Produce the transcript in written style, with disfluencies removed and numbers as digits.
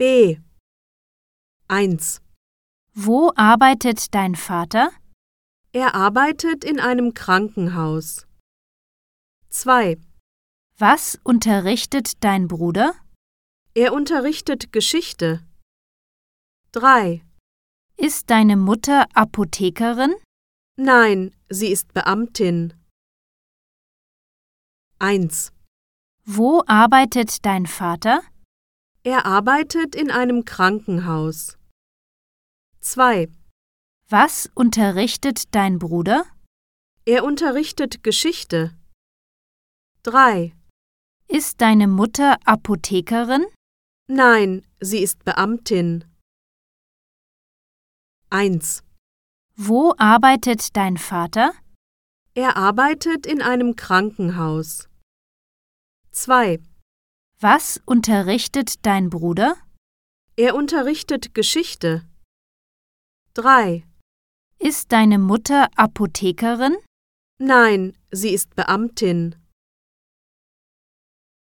B. 1. Wo arbeitet dein Vater? Er arbeitet in einem Krankenhaus. 2. Was unterrichtet dein Bruder? Er unterrichtet Geschichte. 3. Ist deine Mutter Apothekerin? Nein, sie ist Beamtin. 1. Wo arbeitet dein Vater? Er arbeitet in einem Krankenhaus. 2. Was unterrichtet dein Bruder? Er unterrichtet Geschichte. 3. Ist deine Mutter Apothekerin? Nein, sie ist Beamtin. 1. Wo arbeitet dein Vater? Er arbeitet in einem Krankenhaus. 2. Was unterrichtet dein Bruder? Er unterrichtet Geschichte. 3. Ist deine Mutter Apothekerin? Nein, sie ist Beamtin.